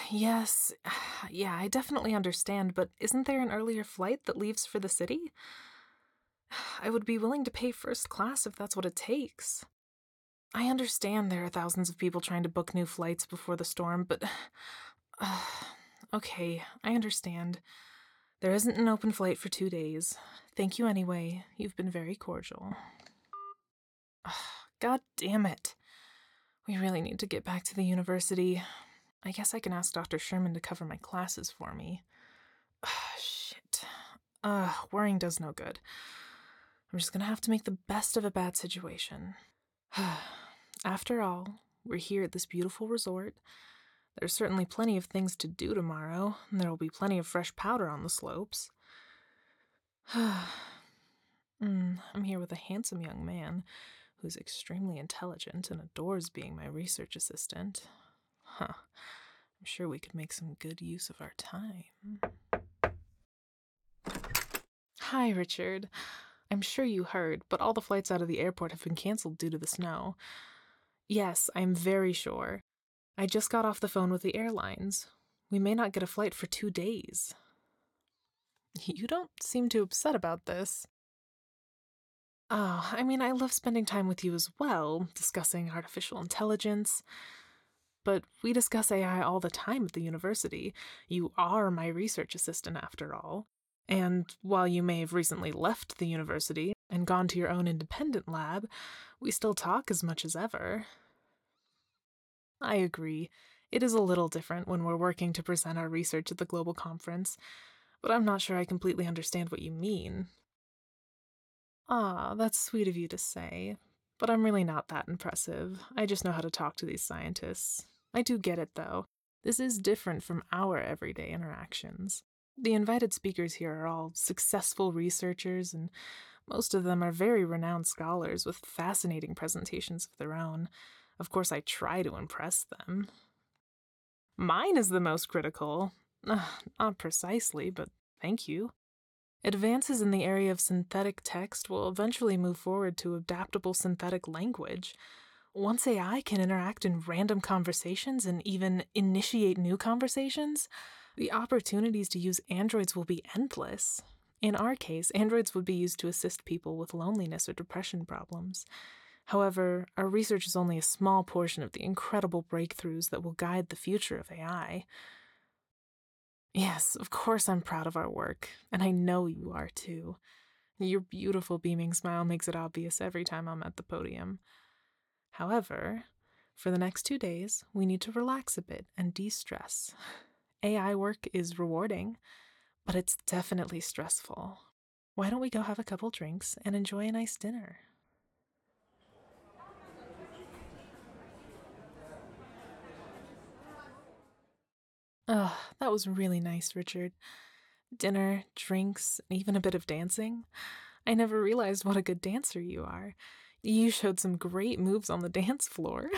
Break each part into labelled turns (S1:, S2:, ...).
S1: Yes, yeah, I definitely understand, but isn't there an earlier flight that leaves for the city? I would be willing to pay first class if that's what it takes. I understand there are thousands of people trying to book new flights before the storm, but. Okay, I understand. There isn't an open flight for 2 days. Thank you anyway. You've been very cordial. God damn it. We really need to get back to the university. I guess I can ask Dr. Sherman to cover my classes for me. Shit. Worrying does no good. I'm just gonna have to make the best of a bad situation. After all, we're here at this beautiful resort. There's certainly plenty of things to do tomorrow, and there will be plenty of fresh powder on the slopes. I'm here with a handsome young man who's extremely intelligent and adores being my research assistant. I'm sure we could make some good use of our time. Hi, Richard. I'm sure you heard, but all the flights out of the airport have been canceled due to the snow. Yes, I'm very sure. I just got off the phone with the airlines. We may not get a flight for 2 days. You don't seem too upset about this. Oh, I mean, I love spending time with you as well, discussing artificial intelligence. But we discuss AI all the time at the university. You are my research assistant, after all. And while you may have recently left the university and gone to your own independent lab, we still talk as much as ever. I agree. It is a little different when we're working to present our research at the global conference, but I'm not sure I completely understand what you mean. That's sweet of you to say, but I'm really not that impressive. I just know how to talk to these scientists. I do get it, though. This is different from our everyday interactions. The invited speakers here are all successful researchers, and most of them are very renowned scholars with fascinating presentations of their own. Of course, I try to impress them. Mine is the most critical. Not precisely, but thank you. Advances in the area of synthetic text will eventually move forward to adaptable synthetic language. Once AI can interact in random conversations and even initiate new conversations, the opportunities to use androids will be endless. In our case, androids would be used to assist people with loneliness or depression problems. However, our research is only a small portion of the incredible breakthroughs that will guide the future of AI. Yes, of course I'm proud of our work, and I know you are too. Your beautiful beaming smile makes it obvious every time I'm at the podium. However, for the next 2 days, we need to relax a bit and de-stress. AI work is rewarding, but it's definitely stressful. Why don't we go have a couple drinks and enjoy a nice dinner? That was really nice, Richard. Dinner, drinks, and even a bit of dancing. I never realized what a good dancer you are. You showed some great moves on the dance floor.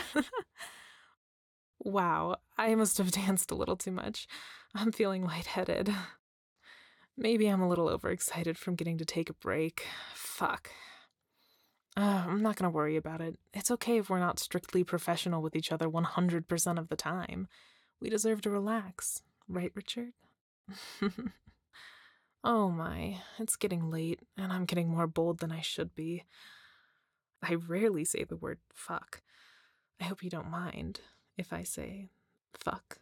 S1: Wow, I must have danced a little too much. I'm feeling lightheaded. Maybe I'm a little overexcited from getting to take a break. Fuck. I'm not gonna worry about it. It's okay if we're not strictly professional with each other 100% of the time. We deserve to relax, right, Richard? Oh my, it's getting late, and I'm getting more bold than I should be. I rarely say the word fuck. I hope you don't mind if I say fuck.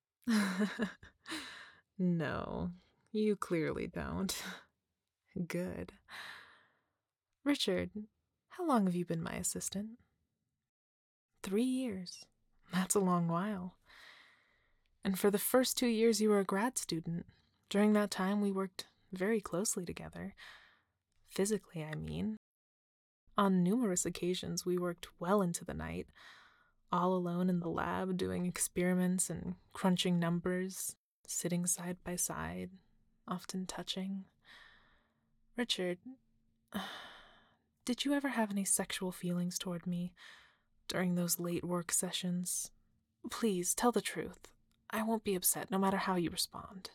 S1: No, you clearly don't. Good. Richard, how long have you been my assistant? 3 years. That's a long while. And for the first 2 years, you were a grad student. During that time, we worked very closely together. Physically, I mean. On numerous occasions, we worked well into the night, all alone in the lab doing experiments and crunching numbers, sitting side by side, often touching. Richard, did you ever have any sexual feelings toward me during those late work sessions? Please, tell the truth. I won't be upset no matter how you respond.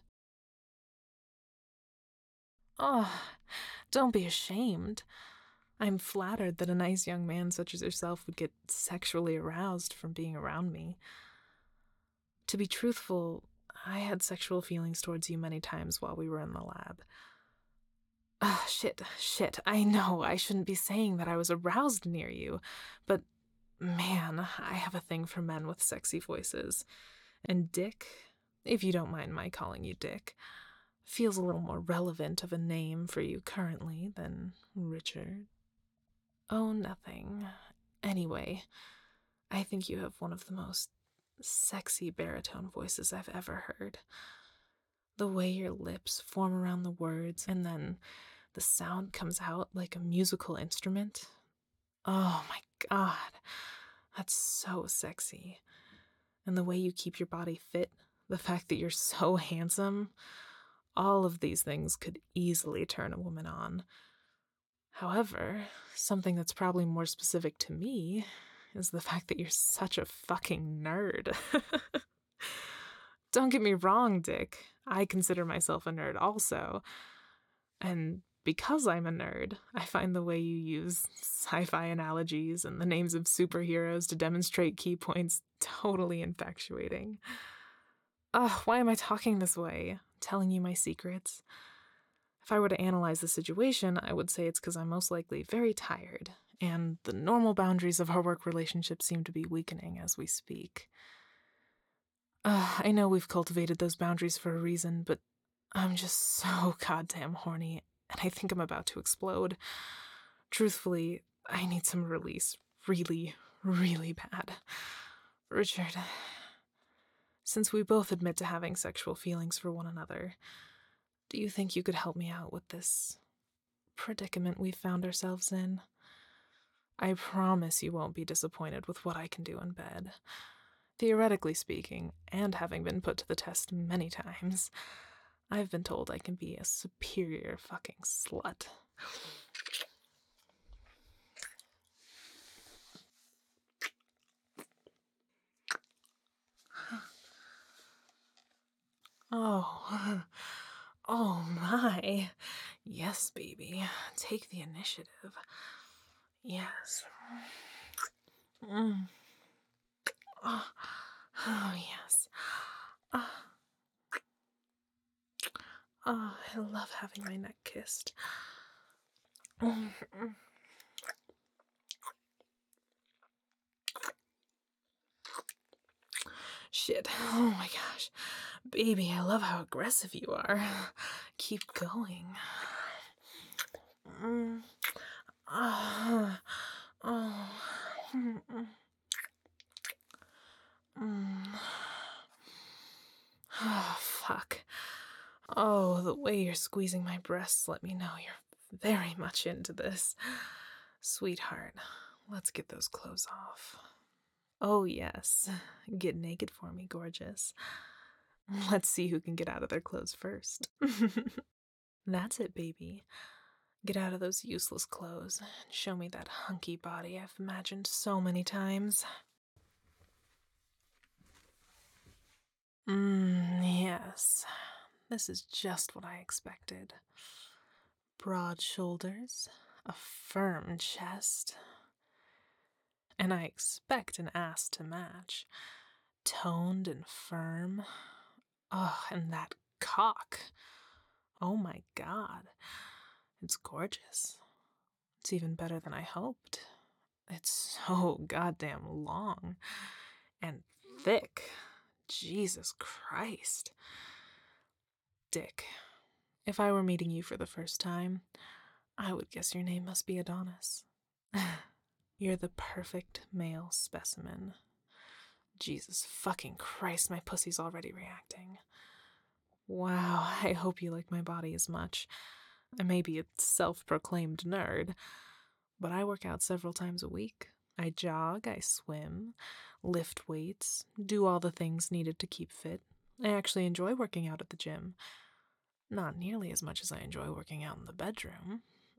S1: Oh, don't be ashamed. I'm flattered that a nice young man such as yourself would get sexually aroused from being around me. To be truthful, I had sexual feelings towards you many times while we were in the lab. Ah, shit. I know I shouldn't be saying that I was aroused near you, but man, I have a thing for men with sexy voices. And Dick, if you don't mind my calling you Dick, feels a little more relevant of a name for you currently than Richard. Oh, nothing. Anyway, I think you have one of the most sexy baritone voices I've ever heard. The way your lips form around the words and then the sound comes out like a musical instrument. Oh my god, that's so sexy. And the way you keep your body fit, the fact that you're so handsome, all of these things could easily turn a woman on. However, something that's probably more specific to me is the fact that you're such a fucking nerd. Don't get me wrong, Dick. I consider myself a nerd also. And because I'm a nerd, I find the way you use sci-fi analogies and the names of superheroes to demonstrate key points totally infatuating. Ugh, why am I talking this way? Telling you my secrets? If I were to analyze the situation, I would say it's because I'm most likely very tired, and the normal boundaries of our work relationship seem to be weakening as we speak. I know we've cultivated those boundaries for a reason, but I'm just so goddamn horny, and I think I'm about to explode. Truthfully, I need some release. Really, really bad. Richard, since we both admit to having sexual feelings for one another, do you think you could help me out with this predicament we've found ourselves in? I promise you won't be disappointed with what I can do in bed. Theoretically speaking, and having been put to the test many times, I've been told I can be a superior fucking slut. Oh, oh my. Yes, baby. Take the initiative. Yes. Mm. Oh, oh, yes. Oh, oh, I love having my neck kissed. Shit. Oh my gosh. Baby, I love how aggressive you are. Keep going. Oh. Oh. Oh, fuck. Oh, the way you're squeezing my breasts let me know you're very much into this. Sweetheart, let's get those clothes off. Oh, yes. Get naked for me, gorgeous. Let's see who can get out of their clothes first. That's it, baby. Get out of those useless clothes and show me that hunky body I've imagined so many times. Yes. This is just what I expected. Broad shoulders, a firm chest, and I expect an ass to match. Toned and firm. Oh, and that cock. Oh my god. It's gorgeous. It's even better than I hoped. It's so goddamn long and thick. Jesus Christ. Dick, if I were meeting you for the first time, I would guess your name must be Adonis. You're the perfect male specimen. Jesus fucking Christ, my pussy's already reacting. Wow, I hope you like my body as much. I may be a self-proclaimed nerd, but I work out several times a week. I jog, I swim, lift weights, do all the things needed to keep fit. I actually enjoy working out at the gym. Not nearly as much as I enjoy working out in the bedroom.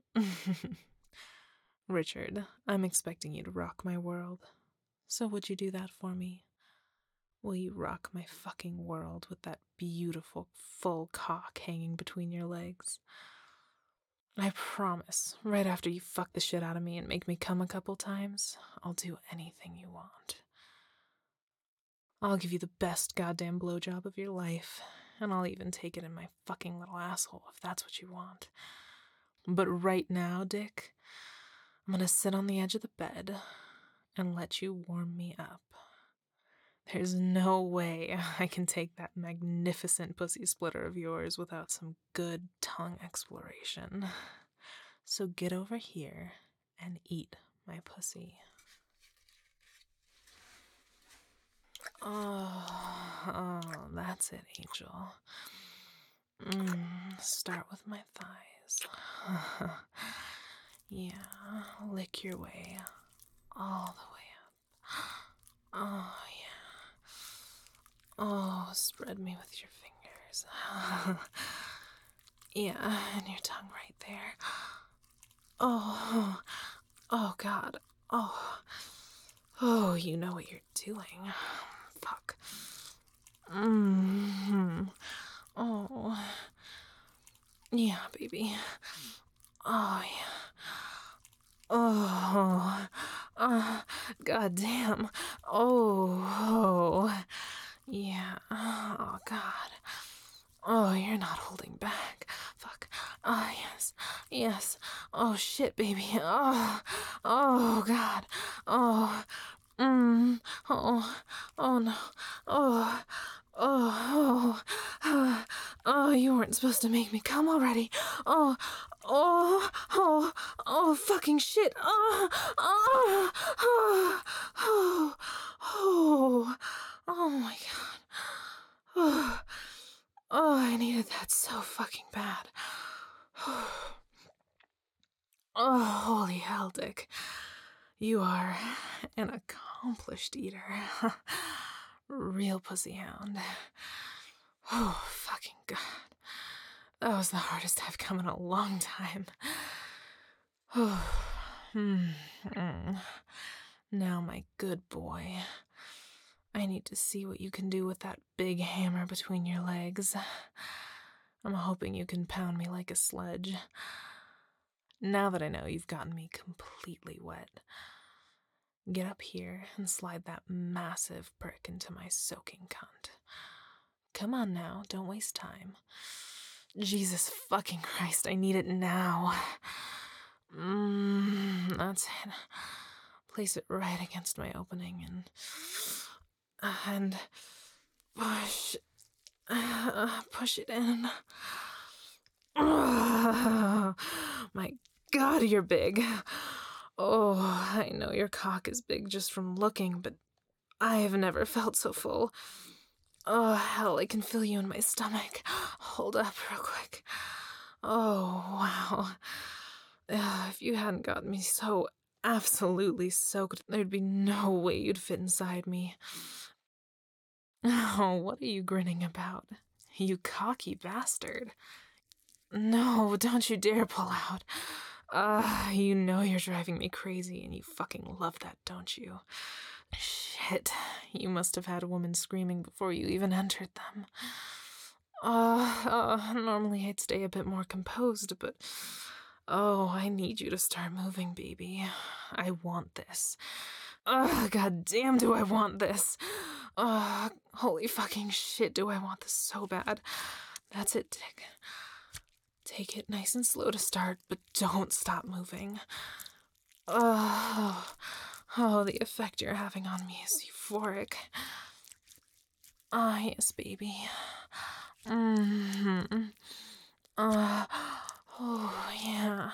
S1: Richard, I'm expecting you to rock my world. So would you do that for me? Will you rock my fucking world with that beautiful full cock hanging between your legs? I promise, right after you fuck the shit out of me and make me come a couple times, I'll do anything you want. I'll give you the best goddamn blowjob of your life, and I'll even take it in my fucking little asshole if that's what you want. But right now, Dick, I'm gonna sit on the edge of the bed and let you warm me up. There's no way I can take that magnificent pussy splitter of yours without some good tongue exploration. So get over here and eat my pussy. Oh, that's it, Angel. Start with my thighs. Yeah, lick your way all the way up. Oh, yeah. Oh, spread me with your fingers. Yeah, and your tongue right there. Oh, God. Oh, you know what you're doing. Fuck. Oh. Yeah, baby. Oh, yeah. Oh. God damn. Oh. Yeah. Oh, God. Oh, you're not holding back. Fuck. Ah, yes. Yes. Oh, shit, baby. Oh, God. Oh. Oh, no. Oh, you weren't supposed to make me come already. Oh, fucking shit. Oh my God. Oh, I needed that so fucking bad. Oh, holy hell, Dick. You are an accomplished eater. Real pussy hound. Oh, fucking God. That was the hardest I've come in a long time. Now, my good boy, I need to see what you can do with that big hammer between your legs. I'm hoping you can pound me like a sledge. Now that I know you've gotten me completely wet, get up here and slide that massive prick into my soaking cunt. Come on now, don't waste time. Jesus fucking Christ, I need it now. That's it. Place it right against my opening and push it in. My God, you're big. Oh, I know your cock is big just from looking, but I have never felt so full. Oh, hell, I can feel you in my stomach. Hold up real quick. Oh, wow. If you hadn't gotten me so absolutely soaked, there'd be no way you'd fit inside me. Oh, what are you grinning about? You cocky bastard. No, don't you dare pull out. You know you're driving me crazy and you fucking love that, don't you? Shit, you must have had a woman screaming before you even entered them. Normally I'd stay a bit more composed, but I need you to start moving, baby. I want this. God damn, do I want this. Holy fucking shit, do I want this so bad. That's it, Dick. Take it nice and slow to start, but don't stop moving. Oh, the effect you're having on me is euphoric. Yes, baby. Yeah.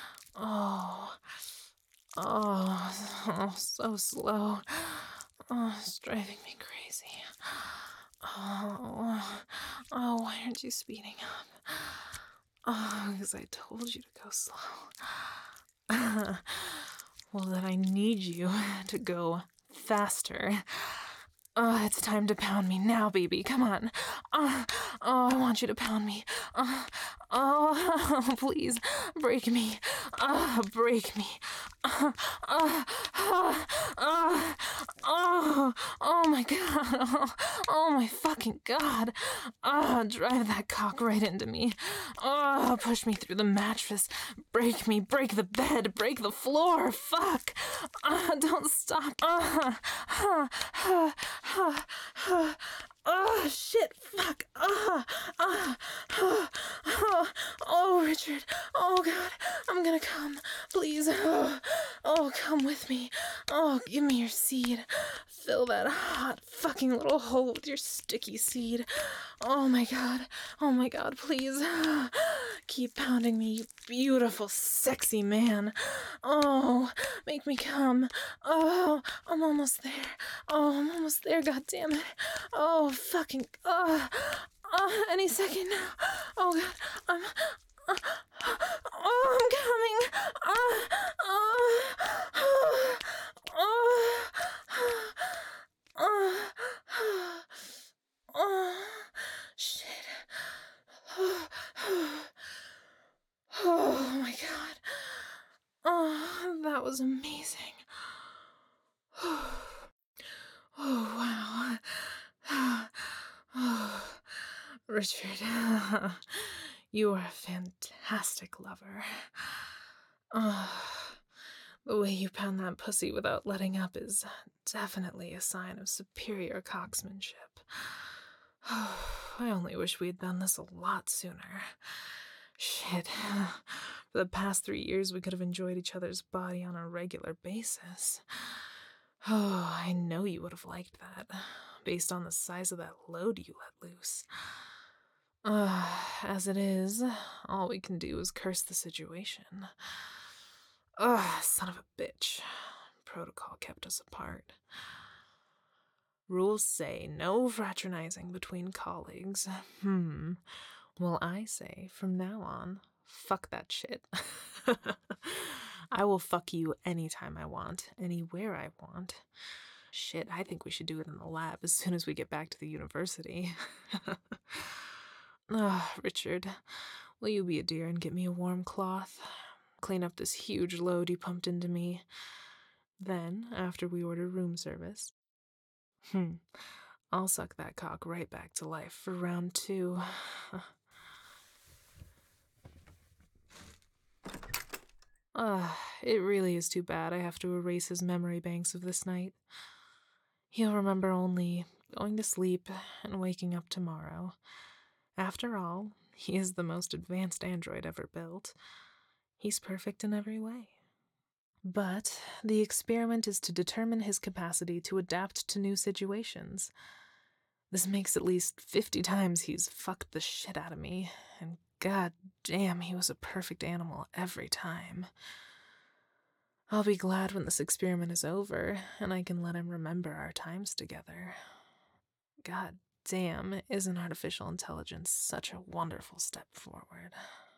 S1: So slow. It's driving me crazy. Why aren't you speeding up? Because I told you to go slow. Well, then I need you to go faster. It's time to pound me now, baby. Come on. I want you to pound me. Please, break me. Break me. Oh my god. Oh my fucking god. Drive that cock right into me. Push me through the mattress. Break me, break the bed, break the floor. Fuck. Don't stop. Oh, shit, fuck. Oh, Richard. Oh, God. I'm gonna come. Please. Come with me. Give me your seed. Fill that hot fucking little hole with your sticky seed. Oh my god. Oh my god, please. Keep pounding me, you beautiful, sexy man. Make me come. I'm almost there. I'm almost there, god damn it. Fucking, any second now. Oh god, I'm coming. Shit. Oh my god. That was amazing. Wow. Richard, you are a fantastic lover. The way you pound that pussy without letting up is definitely a sign of superior cocksmanship. I only wish we had done this a lot sooner. Shit. For the past 3 years, we could have enjoyed each other's body on a regular basis. I know you would have liked that, based on the size of that load you let loose. As it is, all we can do is curse the situation. Son of a bitch. Protocol kept us apart. Rules say no fraternizing between colleagues. Well, I say, from now on, fuck that shit. I will fuck you anytime I want, anywhere I want. Shit, I think we should do it in the lab as soon as we get back to the university. Richard, will you be a dear and get me a warm cloth? Clean up this huge load you pumped into me. Then, after we order room service, I'll suck that cock right back to life for round 2. It really is too bad I have to erase his memory banks of this night. He'll remember only going to sleep and waking up tomorrow. After all, he is the most advanced android ever built. He's perfect in every way. But the experiment is to determine his capacity to adapt to new situations. This makes at least 50 times he's fucked the shit out of me, and god damn, he was a perfect animal every time. I'll be glad when this experiment is over, and I can let him remember our times together. God damn, isn't artificial intelligence such a wonderful step forward?